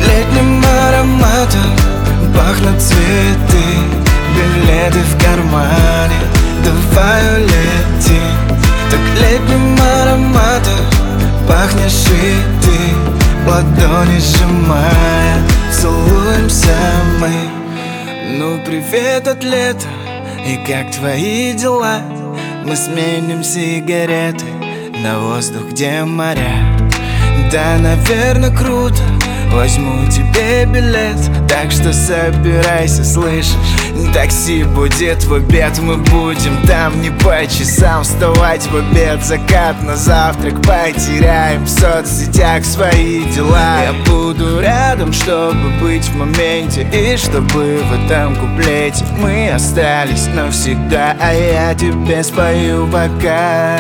летним ароматом пахнут цветы, билеты в кармане, давай улетим. Так летним ароматом пахнешь и ты, ладони сжимая, целуемся мы. Ну привет от лета, и как твои дела? Мы сменим сигареты на воздух, где моря. Да, наверное, круто, возьму тебе билет, так что собирайся, слышишь? Такси будет в обед, мы будем там не по часам. Вставать в обед, закат на завтрак, потеряем в соцсетях свои дела. Я буду рядом, чтобы быть в моменте, и чтобы в этом куплете мы остались навсегда. А я тебе спою пока.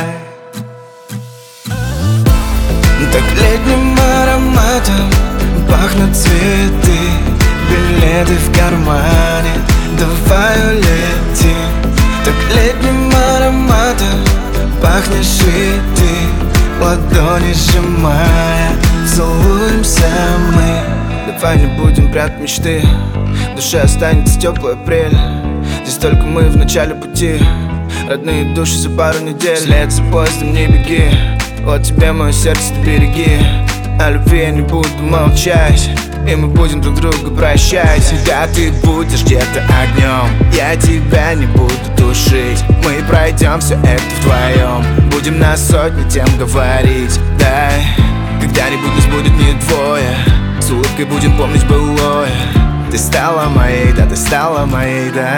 Так летним ароматом пахнут цветы, билеты в кармане, давай улетим. Так летним ароматом пахнешь и ты, ладони сжимая, целуемся мы. Давай не будем прятать мечты, в душе останется теплый апрель. Здесь только мы в начале пути, родные души за пару недель. Вслед за поездом не беги, вот тебе мое сердце, ты береги. О любви я не буду молчать, и мы будем друг друга прощать. Всегда ты будешь где-то огнем, я тебя не буду тушить. Мы пройдем все это вдвоем, будем на сотни тем говорить. Дай, когда-нибудь нас будет не двое, с улыбкой будем помнить былое. Ты стала моей, да, ты стала моей, да.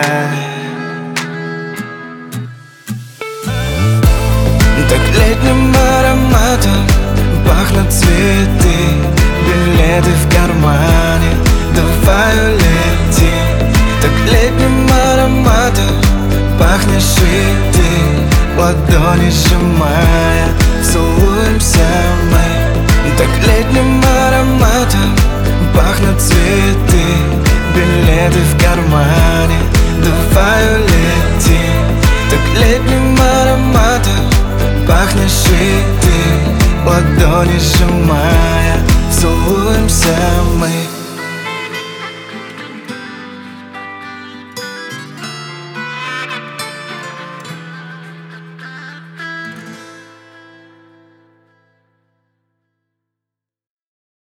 Так летним ароматом пахнут цветы, билеты в кармане, давай улетим. Так летним ароматом пахнешь и ты, ладони сжимая, целуемся мы. Так летним ароматом пахнут цветы, билеты в кармане, давай улетим. Так летним ароматом пахнешь и ты, ладони сжимая, целуемся мы.